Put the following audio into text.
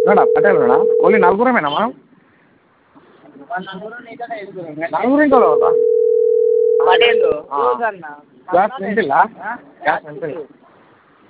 madam Patel only నలుగురమేనా మనం నలుగురు ఇంకా పటేల్ గ్యాస్ నింపిల్లా గ్యాస్ నింపిల్లా